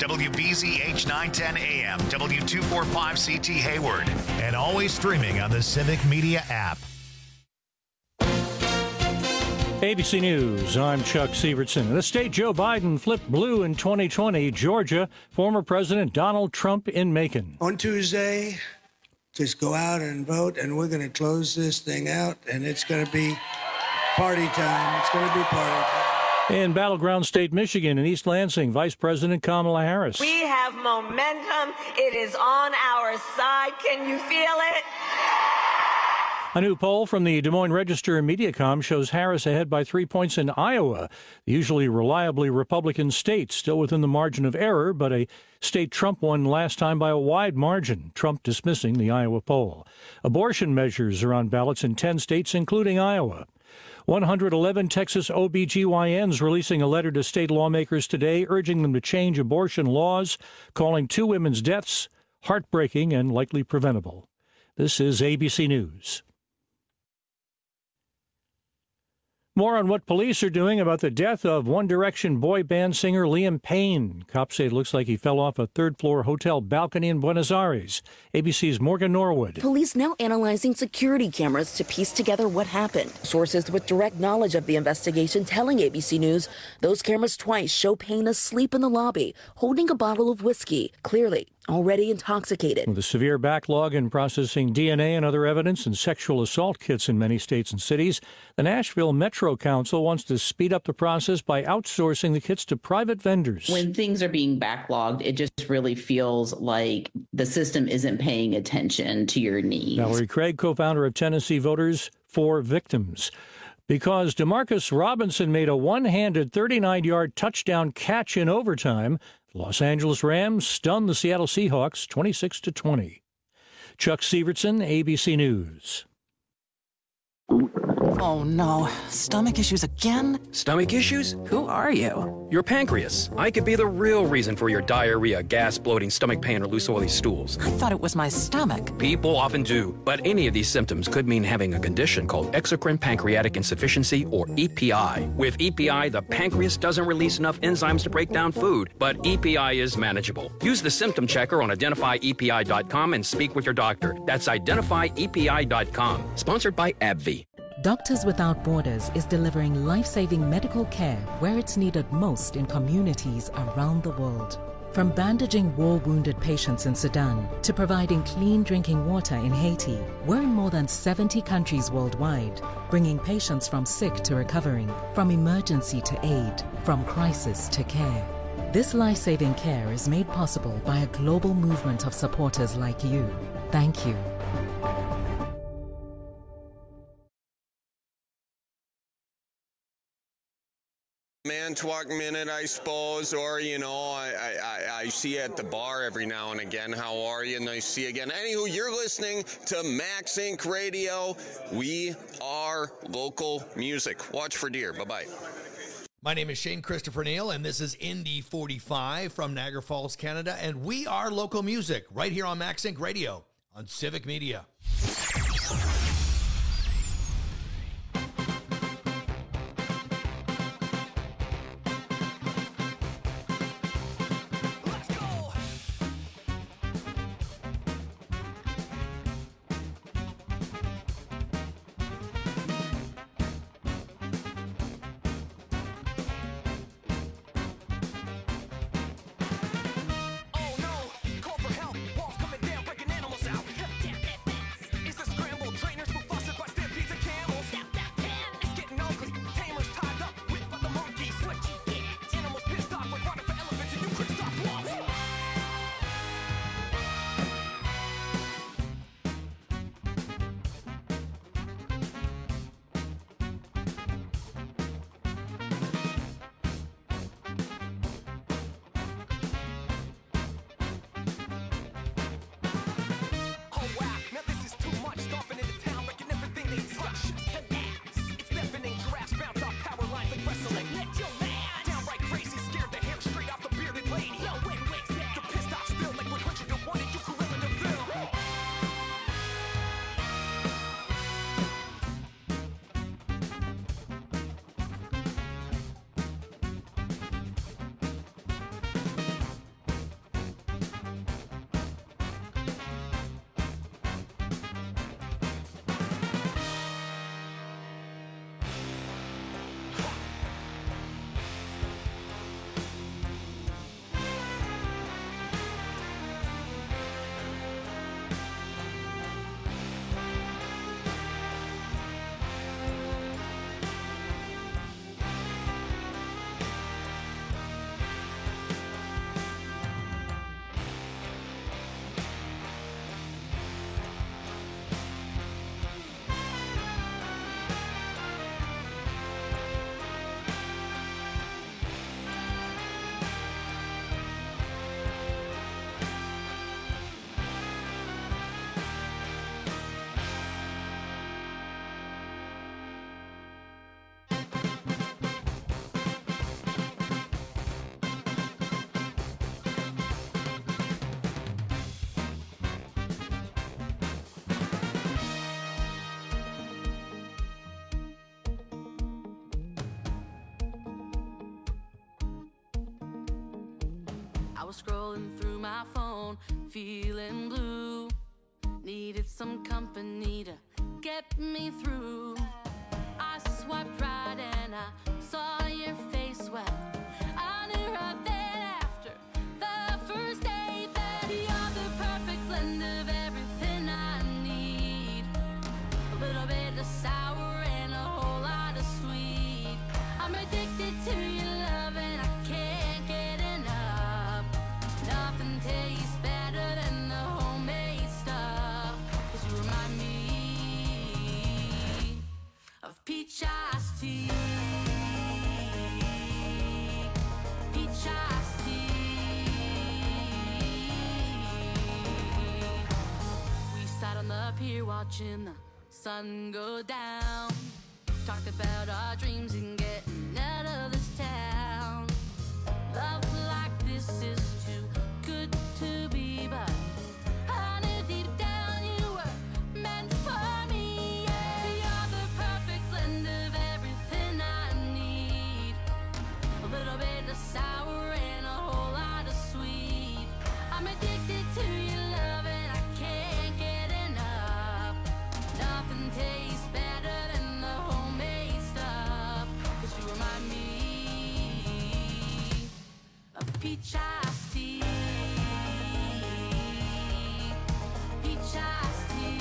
WBZH 910 AM, W245CT Hayward, and always streaming on the Civic Media app. ABC News, I'm Chuck Sievertson. The state Joe Biden flipped blue in 2020, Georgia, former President Donald Trump in Macon. On Tuesday, just go out and vote, and we're going to close this thing out, and it's going to be party time. It's going to be party time. In battleground state Michigan, in East Lansing, Vice President Kamala Harris. We have momentum. It is on our side. Can you feel it? A new poll from the Des Moines Register and Mediacom shows Harris ahead by 3 points in Iowa, the usually reliably Republican state, still within the margin of error, but a state Trump won last time by a wide margin, Trump dismissing the Iowa poll. Abortion measures are on ballots in 10 states, including Iowa. 111 Texas OBGYNs releasing a letter to state lawmakers today urging them to change abortion laws, calling 2 women's deaths heartbreaking and likely preventable. This is ABC News. More on what police are doing about the death of One Direction boy band singer Liam Payne. Cops say it looks like he fell off a third-floor hotel balcony in Buenos Aires. ABC's Morgan Norwood. Police now analyzing security cameras to piece together what happened. Sources with direct knowledge of the investigation telling ABC News those cameras twice show Payne asleep in the lobby, holding a bottle of whiskey, clearly already intoxicated. With a severe backlog in processing DNA and other evidence and sexual assault kits in many states and cities, the Nashville Metro Council wants to speed up the process by outsourcing the kits to private vendors. When things are being backlogged, it just really feels like the system isn't paying attention to your needs. Valerie Craig, co-founder of Tennessee Voters for Victims. Because DeMarcus Robinson made a one-handed 39-yard touchdown catch in overtime, the Los Angeles Rams stunned the Seattle Seahawks 26-20. Chuck Sievertson, ABC News. Oh, no. Stomach issues again? Stomach issues? Who are you? Your pancreas. I could be the real reason for your diarrhea, gas, bloating, stomach pain, or loose oily stools. I thought it was my stomach. People often do, but any of these symptoms could mean having a condition called exocrine pancreatic insufficiency, or EPI. With EPI, the pancreas doesn't release enough enzymes to break down food, but EPI is manageable. Use the symptom checker on identifyepi.com and speak with your doctor. That's identifyepi.com. Sponsored by AbbVie. Doctors Without Borders is delivering life-saving medical care where it's needed most in communities around the world. From bandaging war-wounded patients in Sudan to providing clean drinking water in Haiti, we're in more than 70 countries worldwide, bringing patients from sick to recovering, from emergency to aid, from crisis to care. This life-saving care is made possible by a global movement of supporters like you. Thank you. Man-Talk Minute, I suppose, or, you know, I see you at the bar every now and again. How are you? Nice to see you again. Anywho, you're listening to Max Inc. Radio. We are local music. Watch for deer. Bye-bye. My name is Shane Christopher Neal, and this is Indy 45 from Niagara Falls, Canada, and we are local music right here on Max Inc. Radio on Civic Media. I was scrolling through my phone, feeling blue. Needed some company to get me through. I swiped right and I saw your face. Well, I knew right then after the first day that you're the perfect blend of everything I need. A little bit of sour and a whole lot of sweet. I'm addicted to your love and I can't get enough. Nothing tastes better than the homemade stuff. 'Cause you remind me of peach iced tea. Peach iced tea. We sat on the pier watching the sun go down. Talked about our dreams and getting out of this town. Love like this is too good to be, but I knew deep down you were meant for me. Yeah, you're the perfect blend of everything I need. A little bit of sour and a whole lot of sweet. I'm addicted to your love and I can't get enough. Nothing tastes better than the homemade stuff. 'Cause you remind me of peach iced tea. Peach iced tea.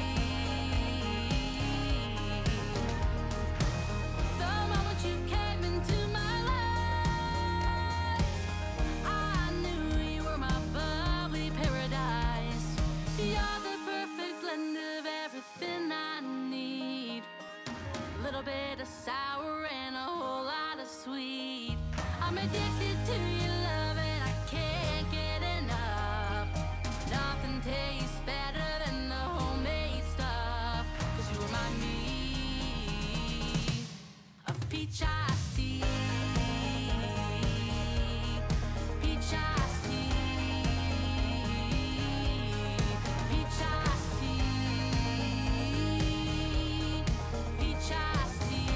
The moment you came into my life, I knew you were my bubbly paradise. You're the perfect blend of everything I need. A little bit of sour and a whole lot of sweet. I'm addicted to your love and I can't get enough. Nothing tastes better than the homemade stuff. 'Cause you remind me of peach iced tea. Peach iced tea. Peach iced tea. Peach iced tea.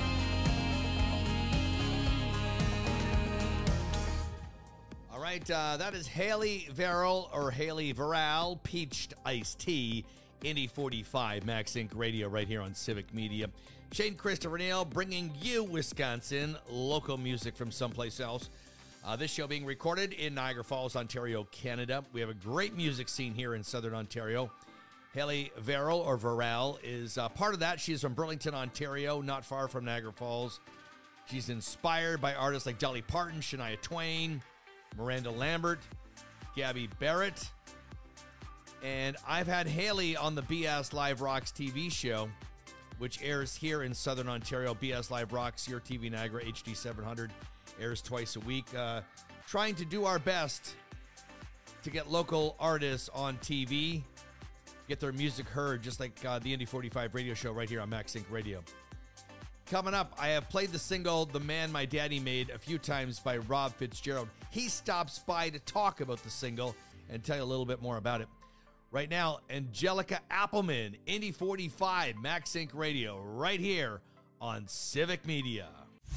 All right, that is Haley Verrill or Haley Verral, Peached Iced Tea, Indy 45, Max Inc. Radio right here on Civic Media. Shane Christopher Neal bringing you Wisconsin local music from someplace else. This show being recorded in Niagara Falls, Ontario, Canada. We have a great music scene here in Southern Ontario. Haley Verrill or Verral is part of that. She's from Burlington, Ontario, not far from Niagara Falls. She's inspired by artists like Dolly Parton, Shania Twain, Miranda Lambert, Gabby Barrett. And I've had Haley on the BS Live Rocks TV show, which airs here in Southern Ontario. BS Live Rocks, your TV Niagara, HD 700, airs twice a week. Trying to do our best to get local artists on TV, get their music heard, just like the Indy 45 radio show right here on Max Inc. Radio. Coming up, I have played the single The Man My Daddy Made a few times by Rob Fitzgerald. He stops by to talk about the single and tell you a little bit more about it. Right now, Angelica Appleman, Indy 45, Max Inc. Radio, right here on Civic Media.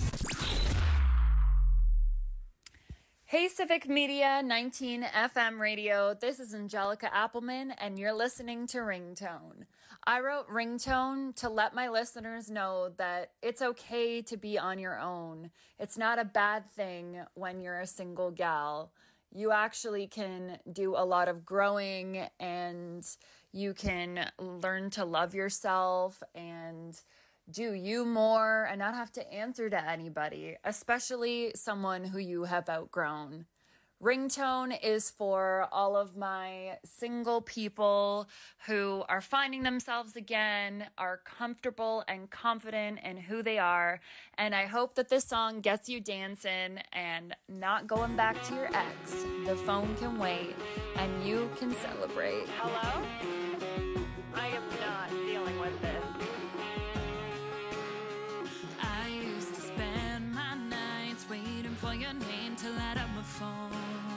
Hey, Civic Media, 19 FM radio. This is Angelica Appleman, and you're listening to Ringtone. I wrote Ringtone to let my listeners know that it's okay to be on your own. It's not a bad thing when you're a single gal. You actually can do a lot of growing, and you can learn to love yourself and do you more and not have to answer to anybody, especially someone who you have outgrown. Ringtone is for all of my single people who are finding themselves again, are comfortable and confident in who they are, and I hope that this song gets you dancing and not going back to your ex. The phone can wait, and you can celebrate. Hello? I am not dealing with this. I used to spend my nights waiting for your name to light up my phone.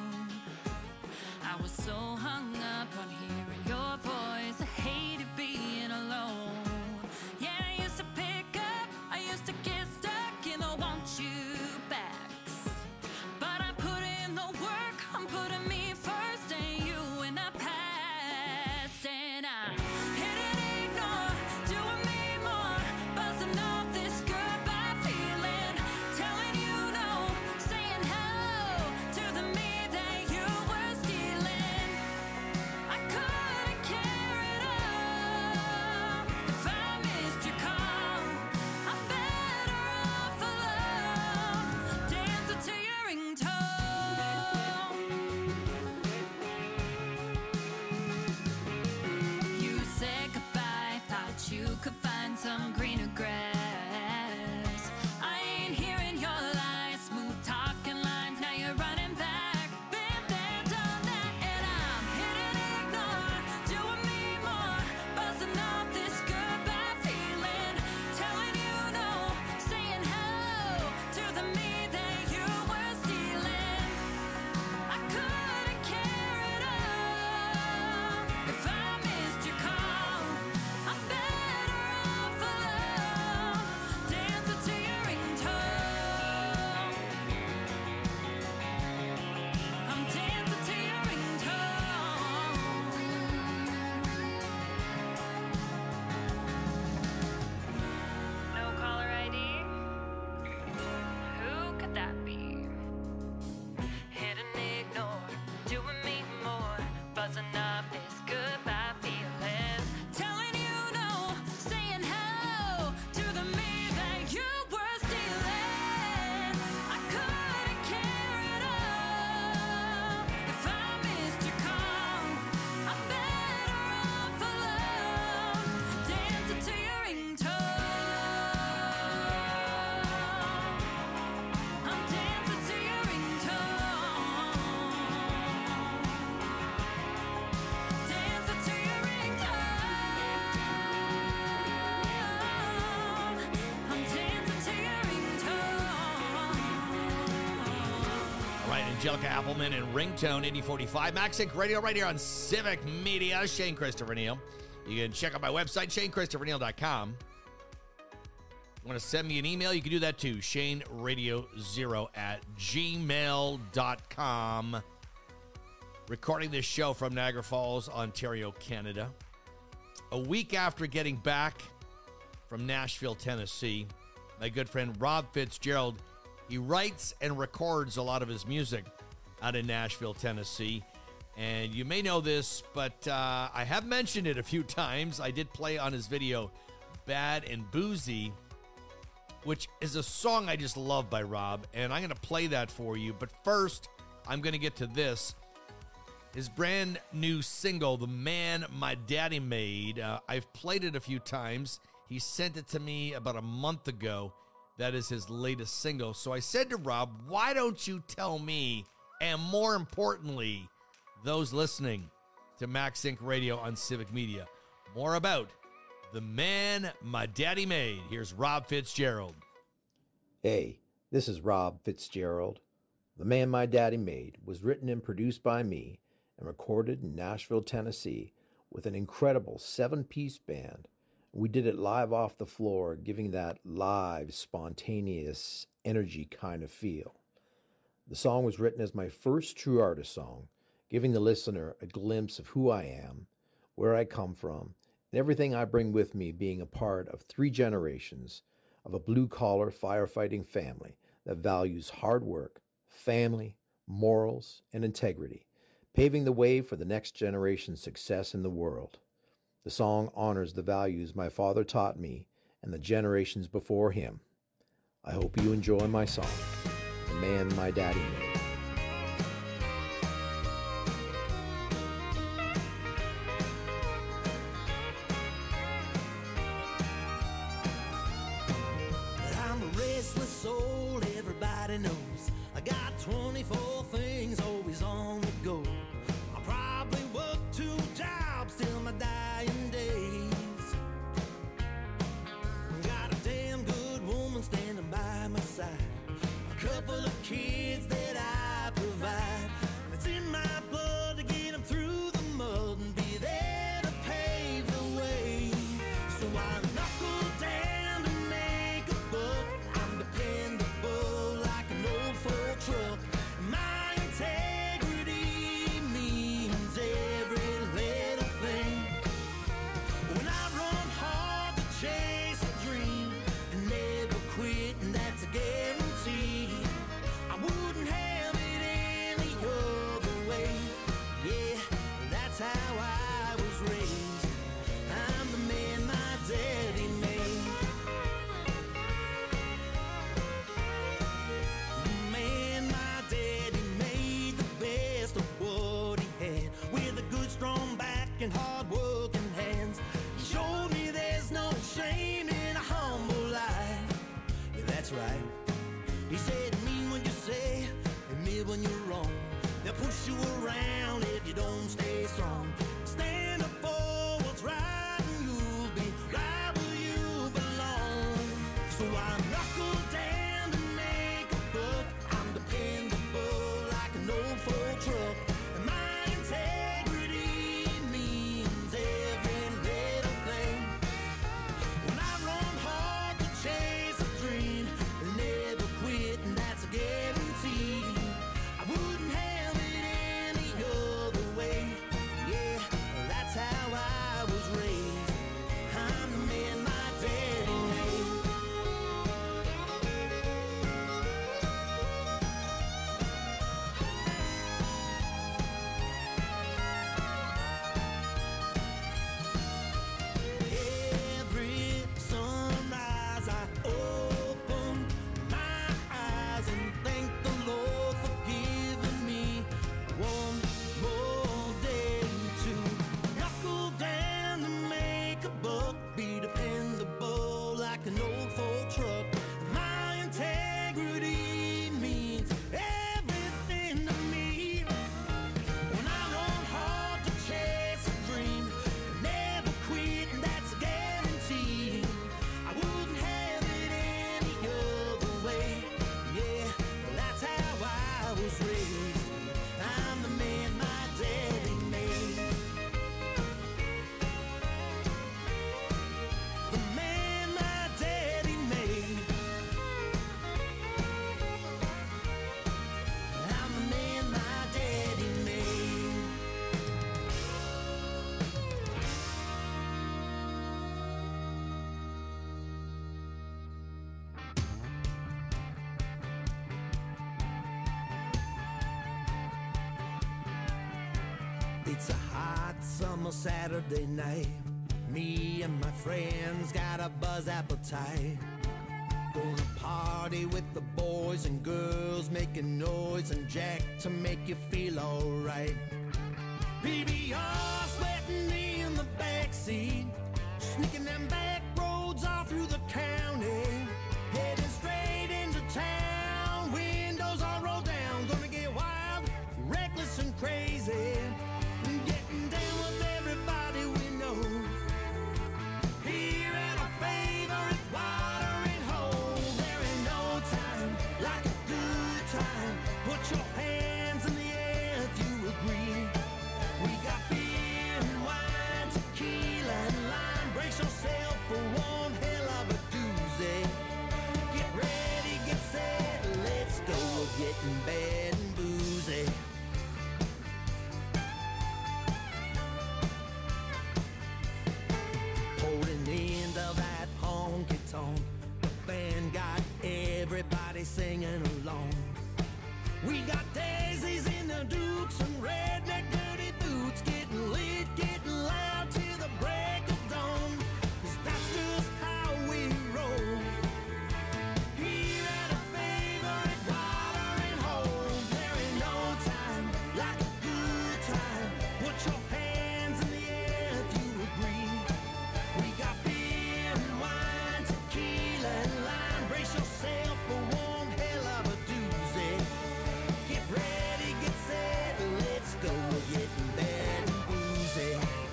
I was so hung up on hearing your voice. I hated being alone. Yeah, I used to pick up, I used to get stuck in the want you backs. But I put in the work, I'm on putting me first and you in the past. And I'm hitting ignore, doing me more, buzzing off this goodbye feeling, telling you no, saying hello to the me that you were stealing. I couldn't care at all if I missed your call. I'm better off alone, dancing to your ringtone. You said goodbye, thought you could find some greener grass. I ain't hearing your lies, smooth talking lines, now you're running back. Been there, done that, and I'm hitting ignore, doing me more, buzzing off this goodbye feeling, telling you no, saying hello to the me that you were stealing. I couldn't care at all if I missed your call. I'm better off alone, dancing to your ringtone. I'm dancing to your ringtone. No caller ID? Who could that be? Hit and ignore, doing me more, buzzing up this goodbye feeling, Telling you no, saying hello to the me that you were stealing. I couldn't care at all if I missed your call. I'm better off alone, dancing to your ringtone. I'm dancing to your ringtone. Dancing to your ringtone. I'm dancing to your ringtone. All right, Angelica Appleman and Ringtone 8045. MaxInc Radio right here on Civic Media. Shane Christopher Neal. You can check out my website, ShaneChristopherNeal.com. You want to send me an email, you can do that too. ShaneRadio0@gmail.com. Recording this show from Niagara Falls, Ontario, Canada. A week after getting back from Nashville, Tennessee, my good friend Rob Fitzgerald, he writes and records a lot of his music out in Nashville, Tennessee. And you may know this, but I have mentioned it a few times. I did play on his video, Bad and Boozy, which is a song I just love by Rob. And I'm going to play that for you. But first, I'm going to get to this. His brand new single, The Man My Daddy Made. I've played it a few times. He sent it to me about a month ago. That is his latest single. So I said to Rob, why don't you tell me, and more importantly, those listening to MaxInc Radio on Civic Media, more about The Man My Daddy Made. Here's Rob Fitzgerald. Hey, this is Rob Fitzgerald. The Man My Daddy Made was written and produced by me and recorded in Nashville, Tennessee with an incredible 7-piece band. We did it live off the floor, giving that live, spontaneous energy kind of feel. The song was written as my first true artist song, giving the listener a glimpse of who I am, where I come from, and everything I bring with me, being a part of 3 generations of a blue-collar firefighting family that values hard work, family, morals, and integrity, paving the way for the next generation's success in the world. The song honors the values my father taught me and the generations before him. I hope you enjoy my song, The Man My Daddy Made. I'm a restless soul, everybody knows. I got 24 things always on the go. I'll probably work 2 jobs till my dying days. Got a damn good woman standing by my side. A couple of kids that I provide. It's in my blood to get them through the mud and be there to pave the way. So I knuckle down to make a buck. I'm dependable like an old It's a hot summer Saturday night. Me and my friends got a buzz appetite. Gonna party with the boys and girls, making noise and Jack to make you feel alright. PBR sweating in the backseat, sneaking them back roads all through the county, heading straight into town, windows all rolled down, gonna get wild, reckless and crazy, getting down with everybody we know, here at our favorite watering hole. There ain't no time like a good time, put your hands in the air if you agree. We got beer and wine, tequila and lime. Brace yourself for one hell of a doozy. Get ready, get set, let's go. We're getting bad and boozy. Holding the end of that honky tonk, the band got everybody singing along. We got daisies in the Dukes and redneck dirty boots, getting lit, getting loud till the break of dawn, 'cause that's just how we roll. Here at a favorite watering hole, there ain't no time like a good time. Put your hands in the air if you agree. We got beer and wine, tequila and lime. Brace yourself for one hell of a doozy. Get ready, get set, let's go. We're getting bad and boozy.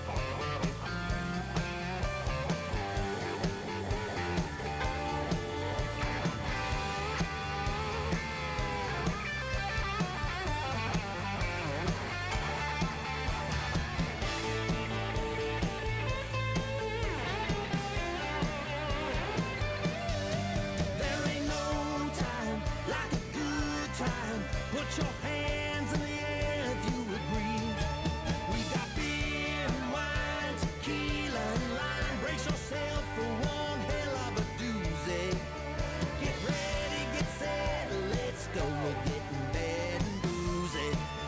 There ain't no time like a good time. Put your hands in the air if you agree. We got beer and wine, tequila and lime. Brace yourself for one hell of a doozy. Get ready, get set, let's go. We're getting bad and boozy.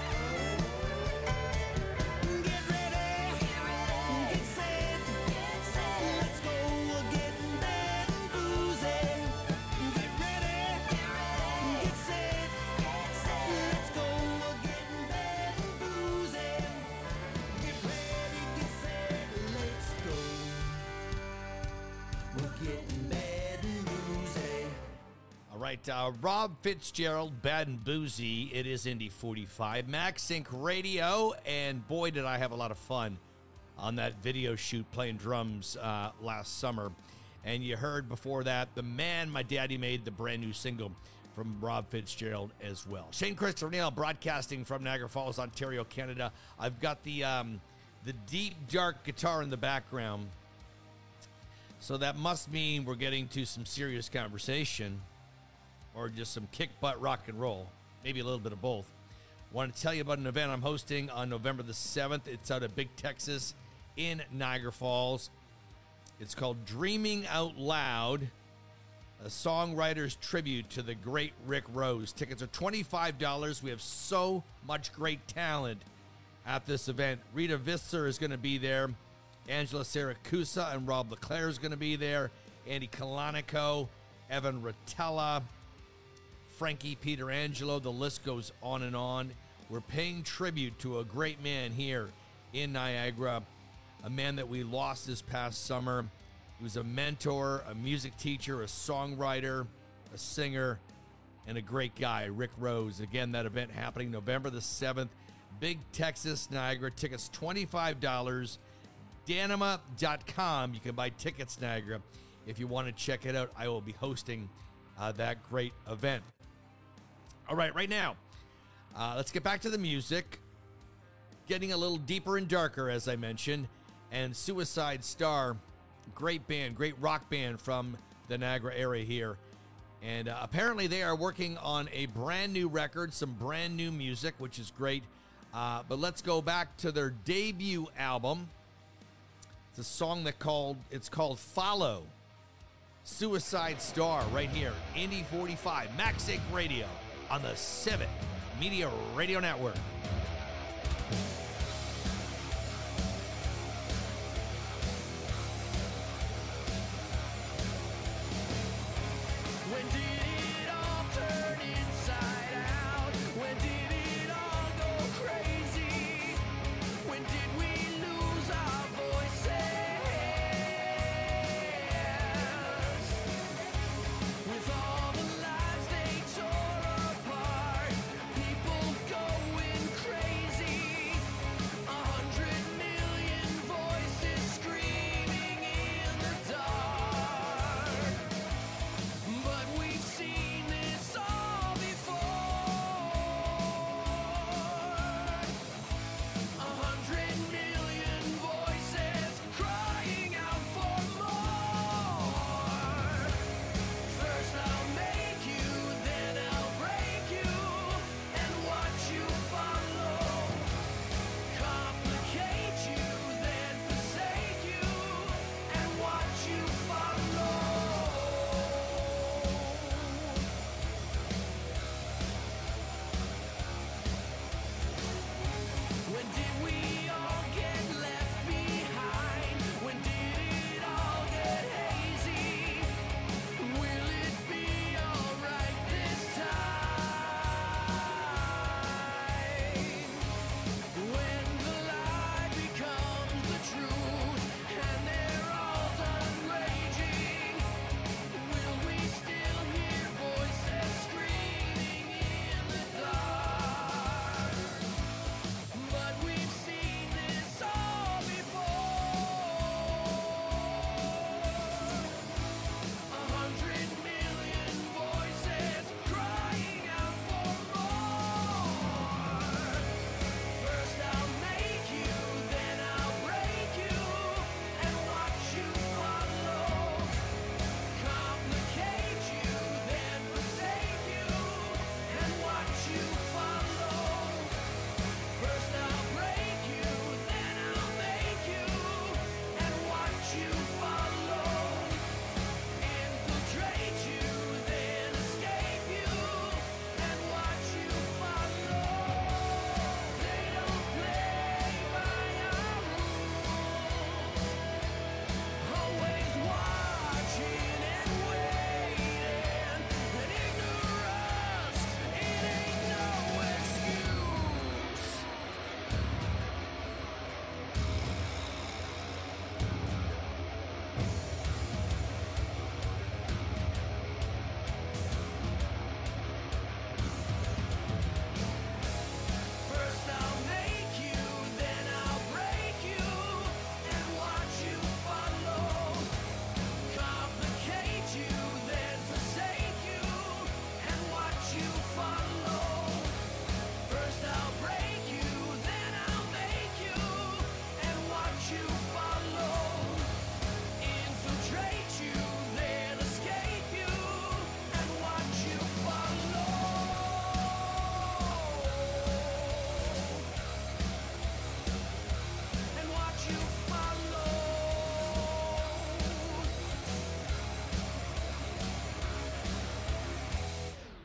Get ready, get set, let's go. We're getting bad and boozy. Get ready, get set, let's go. We're getting bad and boozy. Get ready, get set, let's go. We're getting bad and boozy. All right, Rob Fitzgerald, Bad and Boozy. It is Indy 45, Max Inc. Radio, and boy, did I have a lot of fun on that video shoot playing drums last summer. And you heard before that, The Man My Daddy Made, the brand new single from Rob Fitzgerald as well. Shane Christopher Neal broadcasting from Niagara Falls, Ontario, Canada. I've got the deep, dark guitar in the background, so that must mean we're getting to some serious conversation or just some kick-butt rock and roll, maybe a little bit of both. Want to tell you about an event I'm hosting on November the 7th. It's out of Big Texas in Niagara Falls. It's called Dreaming Out Loud, a songwriter's tribute to the great Rick Rose. Tickets are $25. We have so much great talent at this event. Rita Visser is going to be there. Angela Siracusa and Rob LeClaire is going to be there. Andy Kalanico, Evan Rotella, Frankie Peterangelo. The list goes on and on. We're paying tribute to a great man here in Niagara, a man that we lost this past summer. He was a mentor, a music teacher, a songwriter, a singer, and a great guy, Rick Rose. Again, that event happening November the 7th, Big Texas, Niagara. Tickets $25. Danima.com. You can buy tickets, Niagara, if you want to check it out. I will be hosting that great event. All right, right now, let's get back to the music. Getting a little deeper and darker, as I mentioned. And Suicide Star, great band, great rock band from the Niagara area here. And apparently they are working on a brand new record, some brand new music, which is great. But let's go back to their debut album. It's a song it's called Follow. Suicide Star right here, Indy 45, Max Inc. Radio on the Civic Media Radio Network.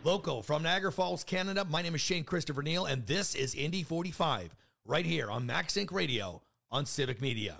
Local from Niagara Falls, Canada, my name is Shane Christopher Neal, and this is Indy 45, right here on Max Inc. Radio on Civic Media.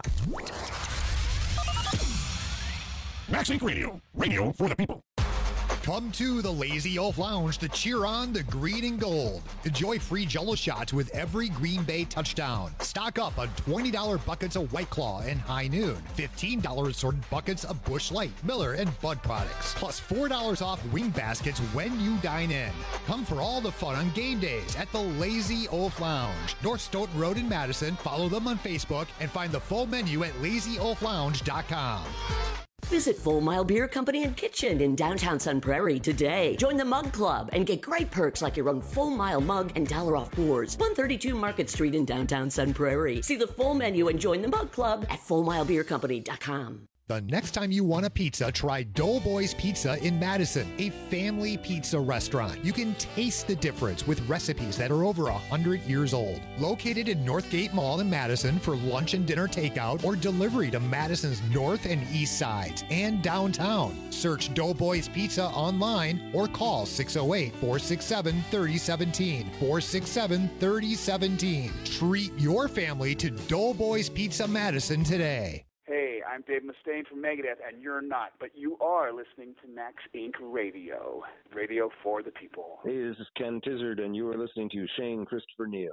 Max Inc. Radio. Radio for the people. Come to the Lazy Oaf Lounge to cheer on the green and gold. Enjoy free Jell-O shots with every Green Bay touchdown. Stock up on $20 buckets of White Claw and High Noon. $15 assorted buckets of Busch Light, Miller, and Bud products. Plus $4 off wing baskets when you dine in. Come for all the fun on game days at the Lazy Oaf Lounge. North Stoughton Road in Madison. Follow them on Facebook and find the full menu at lazyoaflounge.com. Visit Full Mile Beer Company and Kitchen in downtown Sun Prairie today. Join the Mug Club and get great perks like your own Full Mile mug and $1 off pours. 132 Market Street in downtown Sun Prairie. See the full menu and join the Mug Club at FullMileBeerCompany.com. The next time you want a pizza, try Doughboys Pizza in Madison, a family pizza restaurant. You can taste the difference with recipes that are over 100 years old. Located in Northgate Mall in Madison for lunch and dinner takeout or delivery to Madison's north and east sides and downtown. Search Doughboys Pizza online or call 608-467-3017. 467-3017. Treat your family to Doughboys Pizza Madison today. Hey, I'm Dave Mustaine from Megadeth, and you're not, but you are listening to Max Inc. Radio. Radio for the people. Hey, this is Ken Tizzard, and you are listening to Shane Christopher Neal.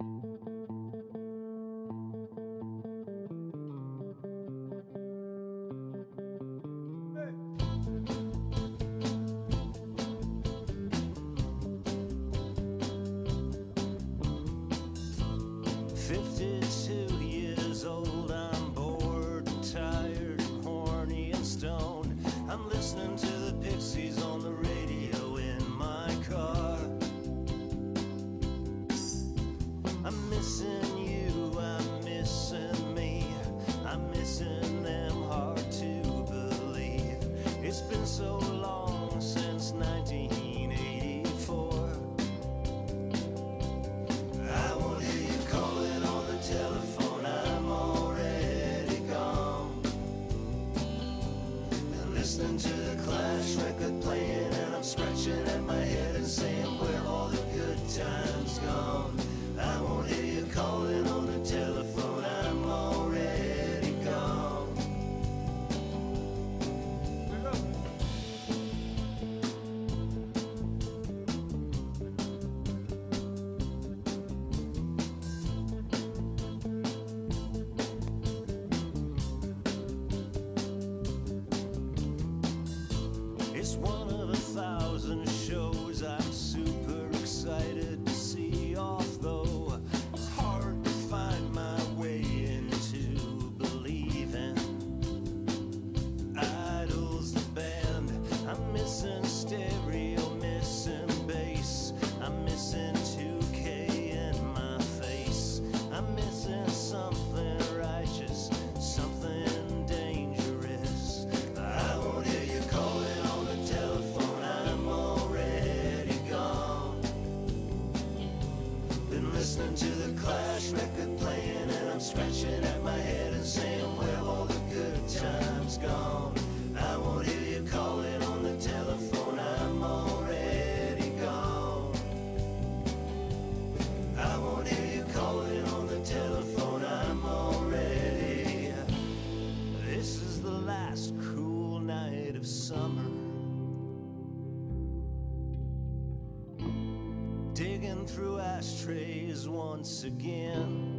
Through ashtrays once again.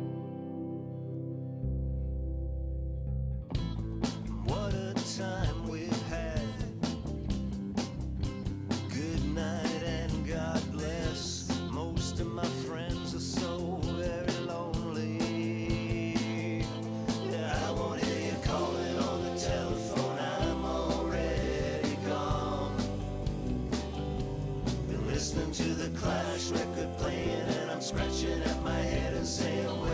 What a time we've had. Good night and God bless. Most of my friends are so very lonely. Yeah, I won't hear you calling on the telephone. I'm already gone. Been listening to the Clash record playing, and I'm scratching at my head and saying,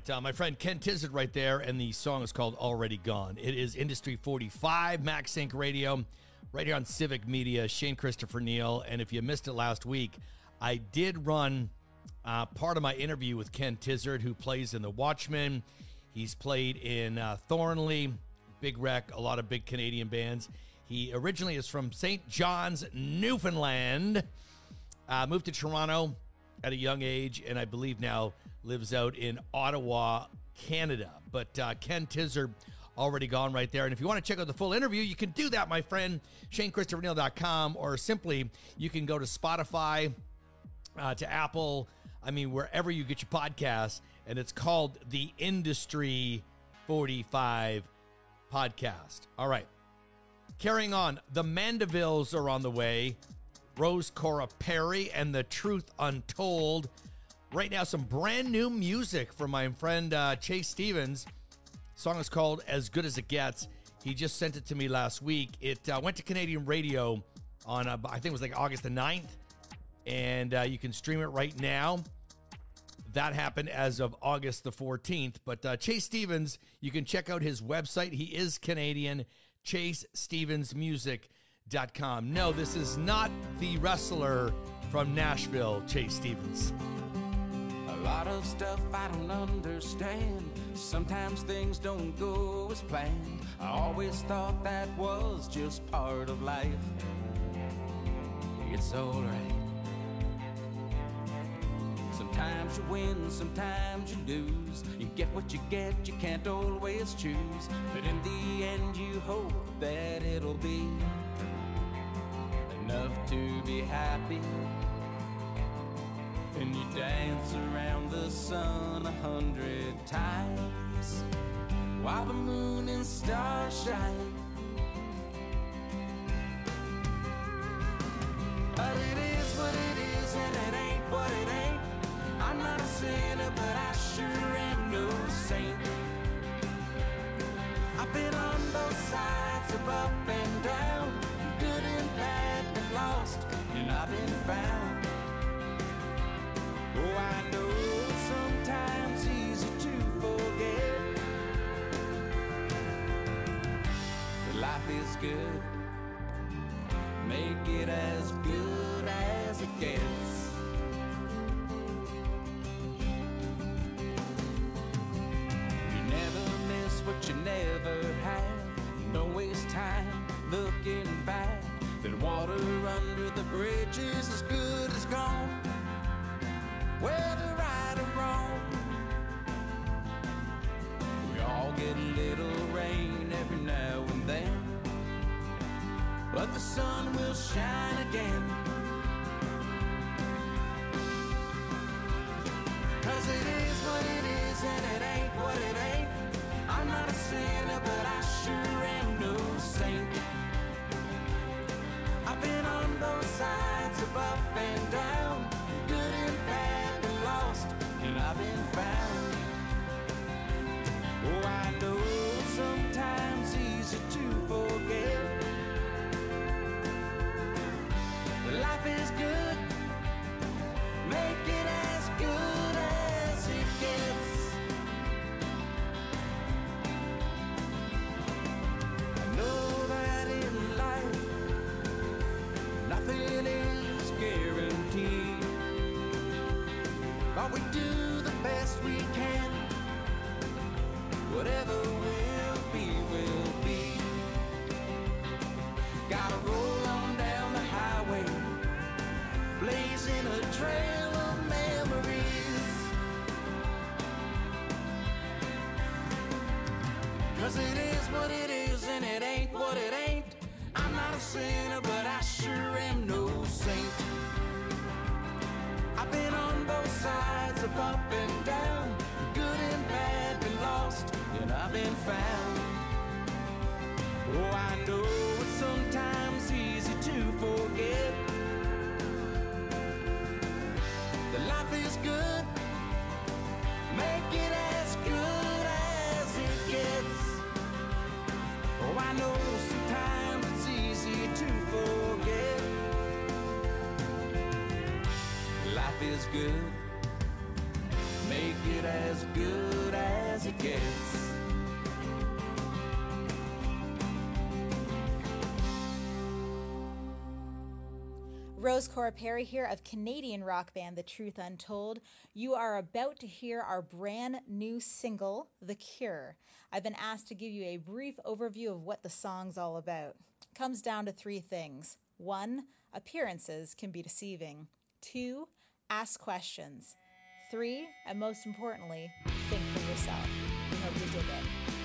my friend Ken Tizzard right there, and the song is called Already Gone. It is Industry 45, Max Inc. Radio, right here on Civic Media. Shane Christopher Neal, and if you missed it last week, I did run part of my interview with Ken Tizzard, who plays in The Watchmen. He's played in Thornley, Big Wreck, a lot of big Canadian bands. He originally is from St. John's, Newfoundland, moved to Toronto at a young age, and I believe now lives out in Ottawa, Canada. But Ken Tizzard, Already Gone right there. And if you want to check out the full interview, you can do that, my friend, ShaneChristopherNeal.com, or simply you can go to Spotify, to Apple, wherever you get your podcasts, and it's called the Industry 45 Podcast. All right. Carrying on, the Mandevilles are on the way. Rose Cora Perry and The Truth Untold. Right now, some brand new music from my friend Chase Stevens. The song is called As Good As It Gets. He just sent it to me last week. It went to Canadian radio on, I think it was like August the 9th. And you can stream it right now. That happened as of August the 14th. But Chase Stevens, you can check out his website. He is Canadian, ChaseStevensMusic.com. No, this is not the wrestler from Nashville, Chase Stevens. A lot of stuff I don't understand. Sometimes things don't go as planned. I always thought that was just part of life. It's alright. Sometimes you win, sometimes you lose. You get what you get, you can't always choose. But in the end you hope that it'll be enough to be happy. And you dance around the sun 100 times while the moon and stars shine. But it is what it is and it ain't what it ain't. I'm not a sinner, but I sure am no saint. I've been on both sides of up and down, good and bad and lost, and I've been found. Oh, I know it's sometimes easy to forget that life is good. Make it as good as it gets. What you never had. Don't waste time looking back. That water under the bridge is as good as gone. Whether right or wrong, we all get a little rain every now and then, but the sun will shine again. 'Cause it is what it is and it ain't what it ain't. I'm not a sinner, but I sure am no saint. I've been on both sides of up and down, good and bad and lost, and I've been found. Oh, I know it's sometimes easy to forget that life is good. Make it as good as it gets. Know that in life nothing is guaranteed, but we do the best we can. Whatever will be. Gotta roll on down the highway, blazing a trail of memories. 'Cause it is what it is and it ain't what it ain't. I'm not a sinner, but I sure am no saint. I've been on both sides of up and down, good and bad, been lost, and I've been found. Oh, I know it's sometimes easy to forget that life is good. Make it as good as it gets. Oh, I know sometimes it's easy to forget. Life is good. make it as good as it gets. Rose Cora Perry here of Canadian rock band The Truth Untold. You are about to hear our brand new single, The Cure. I've been asked to give you a brief overview of what the song's all about. It comes down to three things. 1, appearances can be deceiving. 2, ask questions. 3, and most importantly, think for yourself. We hope you dig it.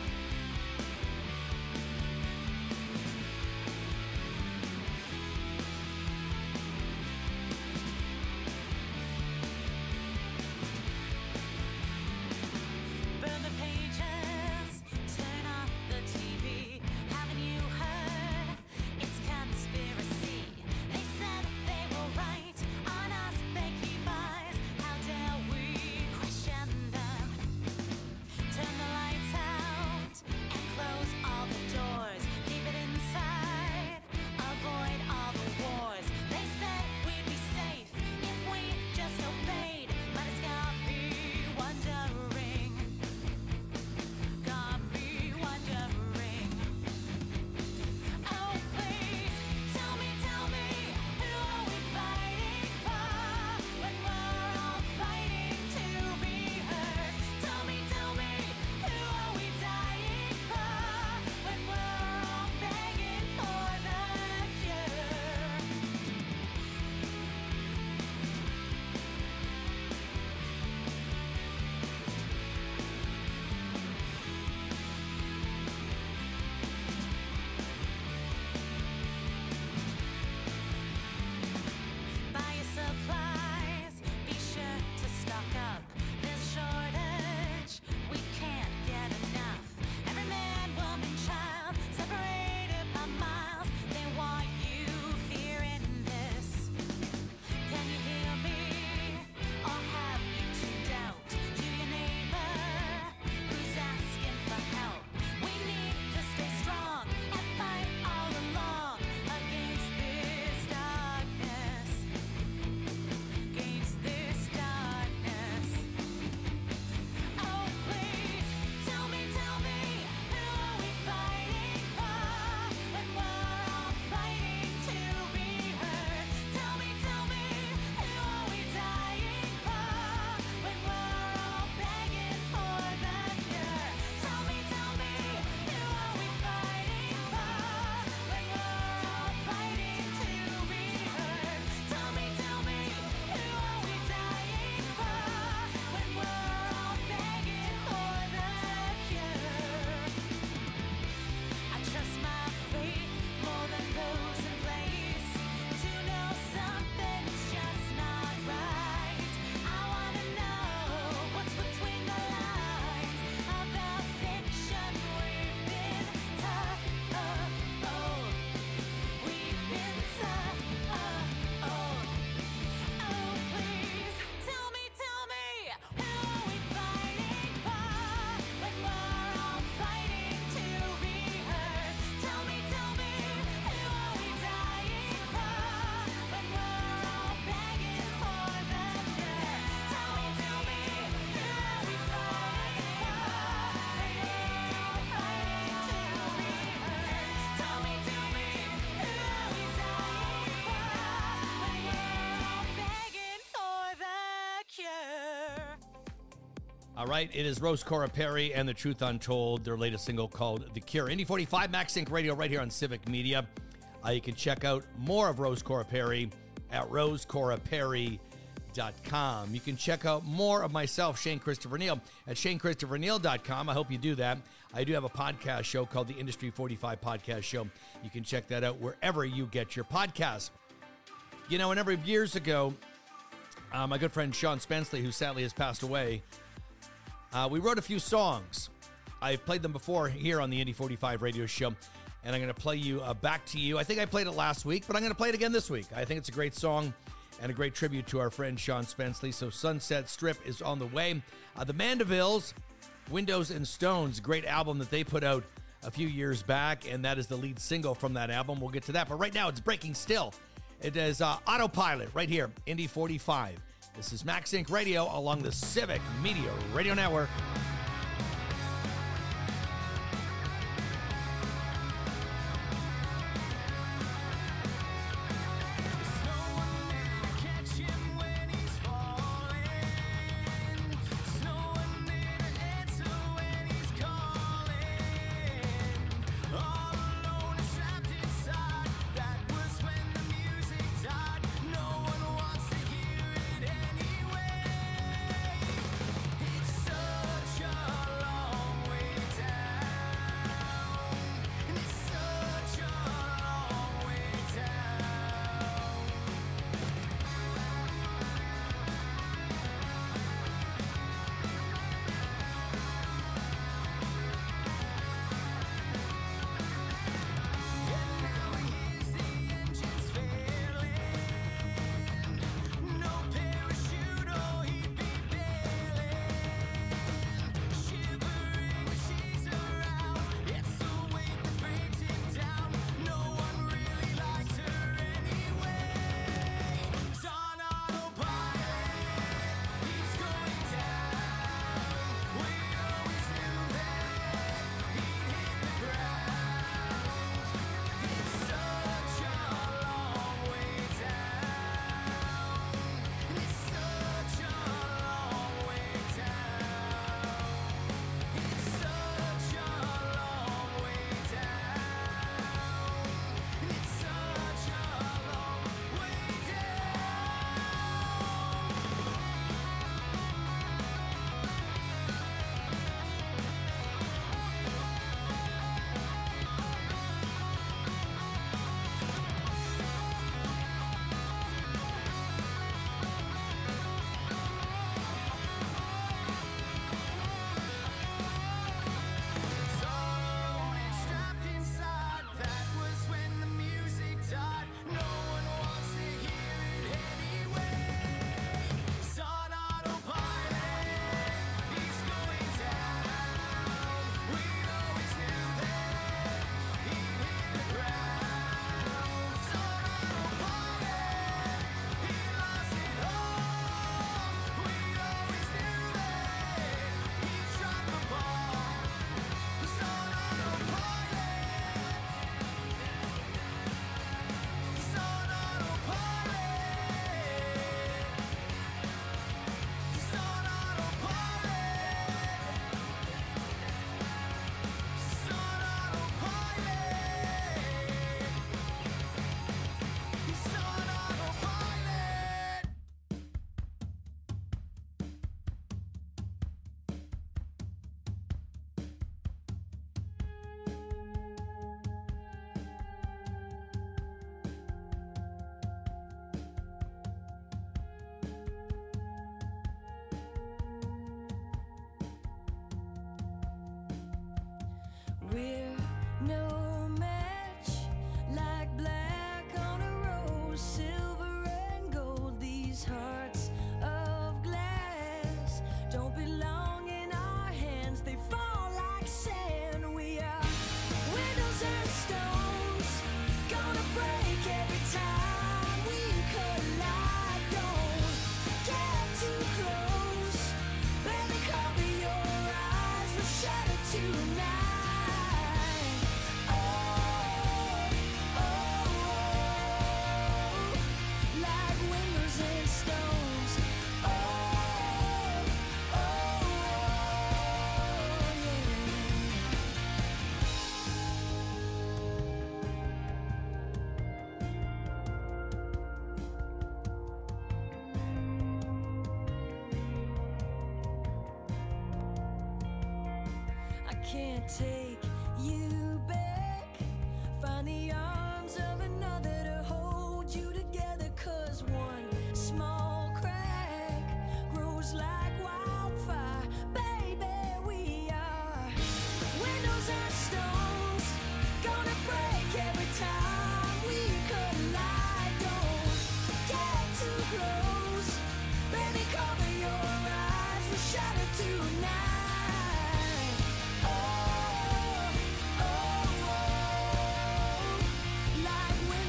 Burn the pages, turn off the TV. Haven't you heard? It's conspiracy. They said they were right. On us they keep eyes. How dare we question them? Turn the lights out and close all the doors. Keep it inside. Avoid all the wars. They said we'd be safe if we just obeyed. But it's got me wondering. Got me wondering. Oh, please, tell me, who are we fighting for? When we're all fighting to be heard. Tell me, who are we dying for? When we're all begging for the cure. Buy your supplies, be sure to stock up. There's a shortage, we can't get enough. Every man, woman, child, separated by miles. They want you fearing this. Can you hear me? Or have you tuned out to your neighbor who's asking for help? We need to stay strong and fight all along against this darkness. Against this darkness. Oh, please, tell me, who are we fighting for? When we're all fighting to be heard. Tell me, who are we dying for? When we're all begging for the cure. Tell me, who are we fighting for? When we're all fighting to be heard. Tell me, who are we dying for? When we're all begging for the cure. I trust my faith more than those in place to know something's just not right. I wanna know what's between the lines of the fiction we've been told. We've been told. Oh, please, tell me, who are we fighting for? When we're all fighting to be heard. Tell me, who are we dying for? When we're all begging for the cure. Tell me, who are we fighting for? When we're all fighting to be heard. Tell me, who are we dying for? When we're all begging for the cure. All right, it is Rose Cora Perry and The Truth Untold, their latest single called The Cure. Indy 45 Max Inc. Radio right here on Civic Media. You can check out more of Rose Cora Perry at rosecoraperry.com. You can check out more of myself, Shane Christopher Neal, at shanechristopherneal.com. I hope you do that. I do have a podcast show called the Industry 45 Podcast Show. You can check that out wherever you get your podcasts. You know, a number of years ago, my good friend Sean Spenceley, who sadly has passed away, we wrote a few songs. I've played them before here on the Indy 45 radio show, and I'm going to play you Back to You. I think I played it last week, but I'm going to play it again this week. I think it's a great song and a great tribute to our friend Sean Spenceley. So Sunset Strip is on the way. The Mandevilles, Windows and Stones, great album that they put out a few years back, and that is the lead single from that album. We'll get to that, but right now it's Breaking Still. It is Autopilot right here, Indy 45, This is Max Inc. Radio along the Civic Media Radio Network. We're no match, like black on a rose, silver and gold. These hearts of glass don't belong in our hands, they fall like sand. We are windows and stones, gonna break every time we collide. Don't get too close, baby, cover your eyes, we'll shatter tonight. Can't take you back, find the arms of another to hold you together, 'cause one small crack grows like wildfire. Baby, we are windows and stones, gonna break every time we collide. Don't get too close, baby, cover your eyes, we'll shatter tonight. Like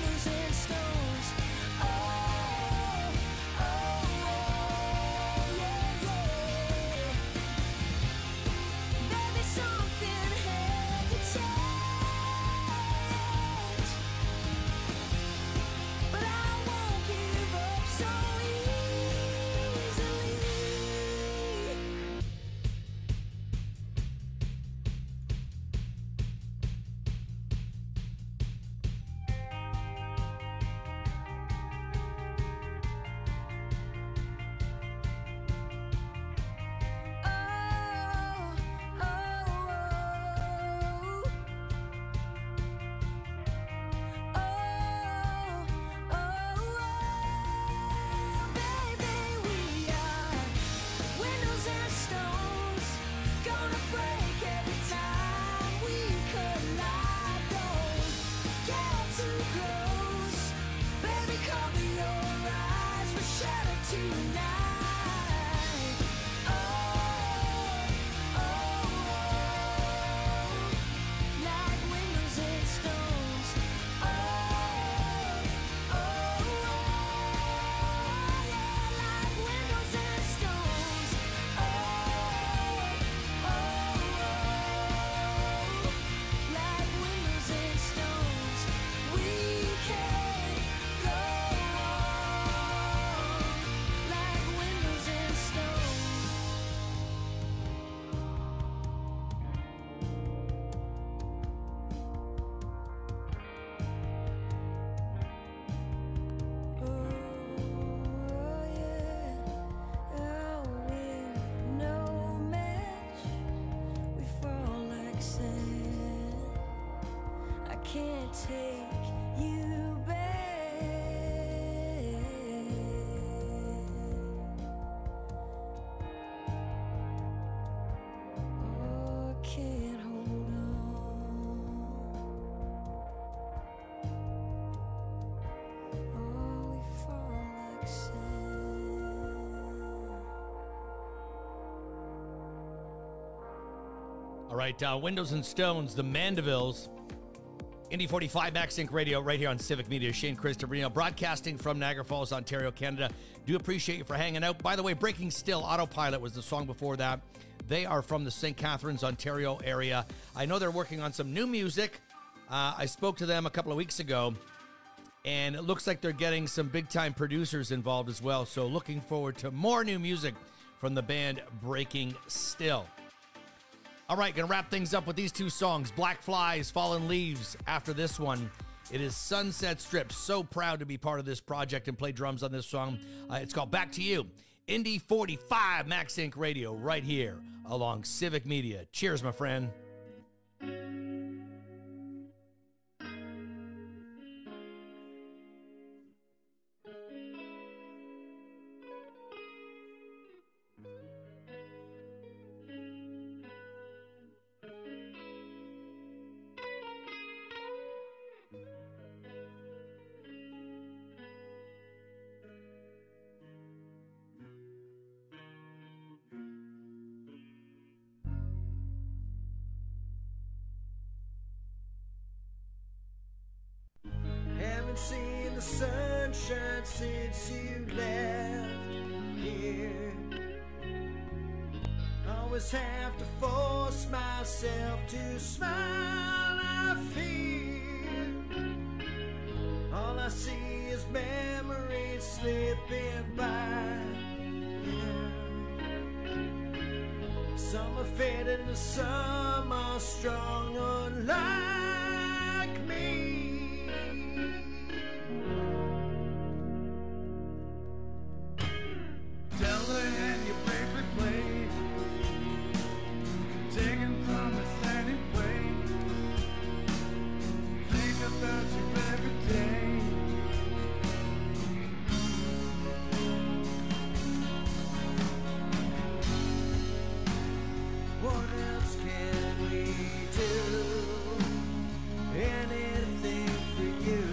can't take you back. Oh, can't hold on. Oh, we fall like sand. All right, Windows and Stones, the Mandevilles. Indy 45 Max Inc. Radio right here on Civic Media. Shane Christopher, broadcasting from Niagara Falls, Ontario, Canada. Do appreciate you for hanging out. By the way, Breaking Still, Autopilot was the song before that. They are from the St. Catharines, Ontario area. I know they're working on some new music. I spoke to them a couple of weeks ago, and it looks like they're getting some big-time producers involved as well. So looking forward to more new music from the band Breaking Still. All right, going to wrap things up with these two songs, Black Flies, Fallen Leaves. After this one, it is Sunset Strip. So proud to be part of this project and play drums on this song. It's called Back to You. Indy 45 Max Inc. Radio right here along Civic Media. Cheers, my friend. Haven't seen the sunshine since you left here. Always have to force myself to smile. I fear all I see is memories slipping by. Some are faded and some are strong, unlike me. Tell her have your favorite plate, taken from a standing way. Think about you every day. What else can we do? Anything for you.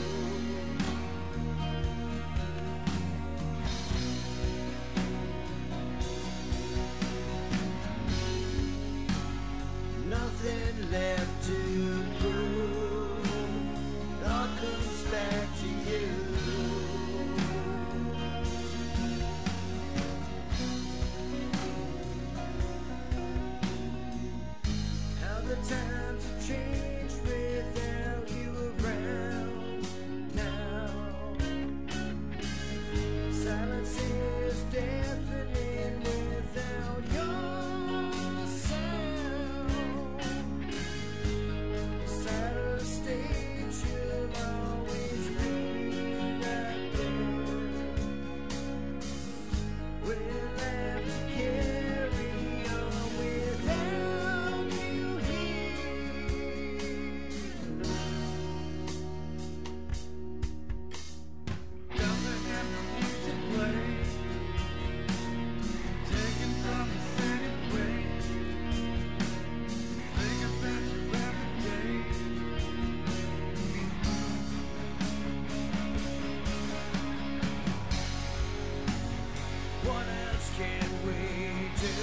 Nothing left to prove. It all comes back to you. How the times have changed without you around now. Silence is deafening without your sound. Side of the stage, you'll always be right there. We'll have to carry on without you here. Don't let the music play, taken from the city way. Think about you every day. What else can we do?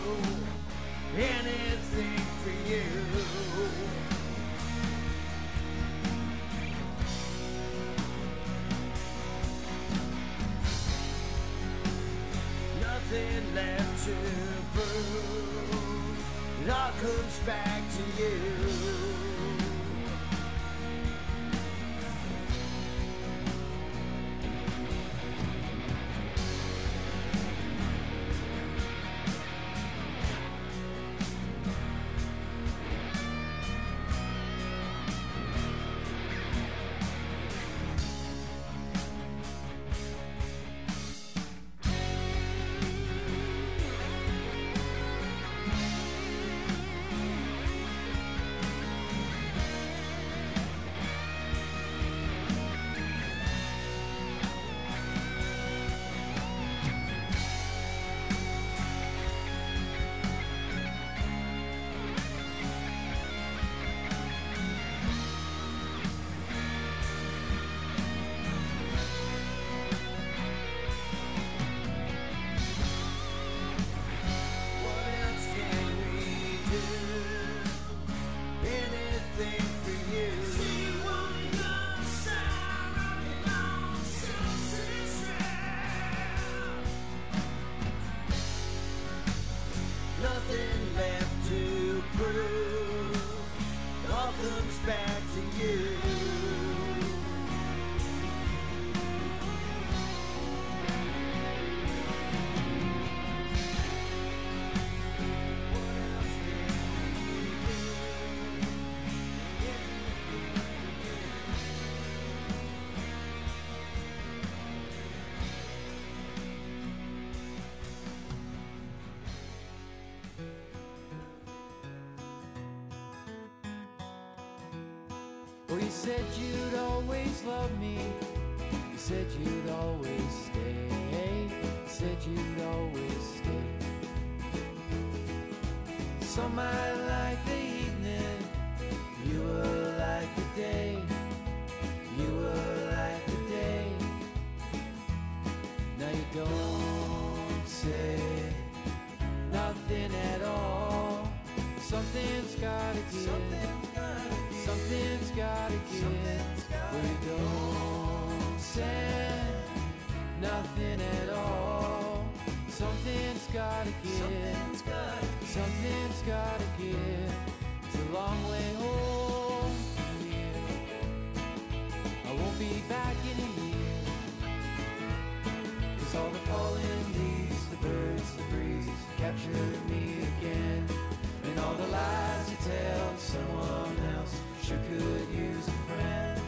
Anything for you. Nothing left to prove. It all comes back to you. You said you'd always love me. You said you'd always stay. You said you'd always stay. Some might like the evening, you were like the day. You were like the day. Now you don't say nothing at all. Something's gotta give. Something's gotta give. Well, you don't say nothing at all. Something's gotta give. Something's gotta give. It's a long way home from here. I won't be back in a year. 'Cause all the falling leaves, the birds, the breeze capture me again. And all the lies you tell to someone else sure could use a friend.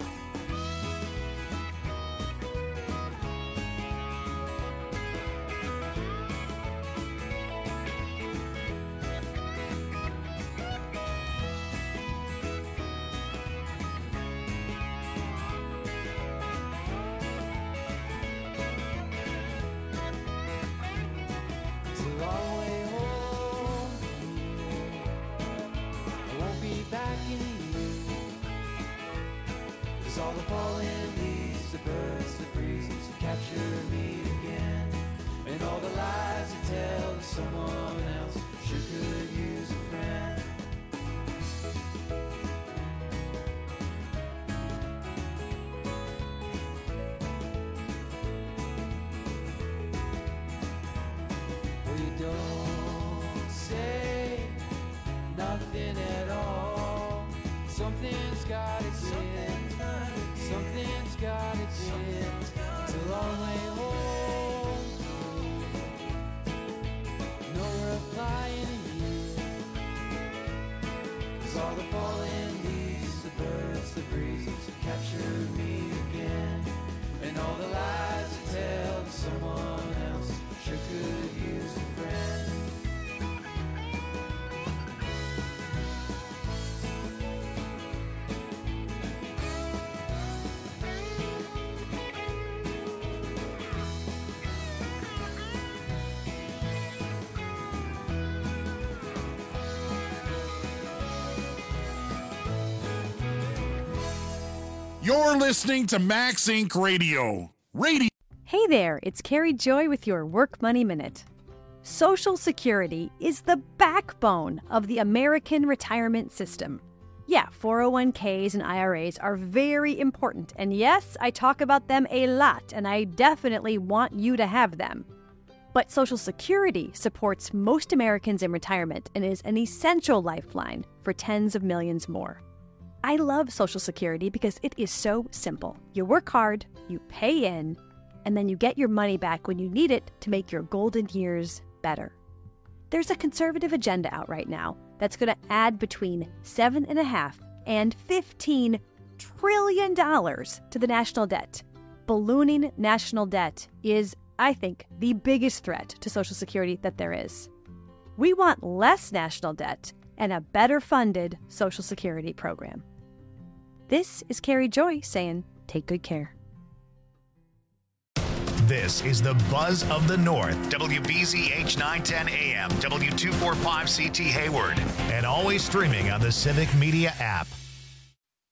It's a long way home from here. I won't be back in a year. 'Cause all the falling leaves, the birds, the breeze capture me again. And all the lies you tell to someone else sure could use a friend. Well, you don't say nothing at all. Something's gotta give. Something's gotta give. It's a long way home. No reply in a year. 'Cause all the falling leaves, the birds, the breeze capture me again. And all the lies you tell to someone else sure could use a friend. You're listening to Max Inc. Radio. Hey there, it's Carrie Joy with your Work Money Minute. Social Security is the backbone of the American retirement system. Yeah, 401ks and IRAs are very important, and yes, I talk about them a lot, and I definitely want you to have them. But Social Security supports most Americans in retirement and is an essential lifeline for tens of millions more. I love Social Security because it is so simple. You work hard, you pay in, and then you get your money back when you need it to make your golden years better. There's a conservative agenda out right now that's going to add between $7.5 and $15 trillion to the national debt. Ballooning national debt is, I think, the biggest threat to Social Security that there is. We want less national debt and a better funded Social Security program. This is Carrie Joy saying, take good care. This is the Buzz of the North, WBZH 910 AM, W245CT Hayward, and always streaming on the Civic Media app.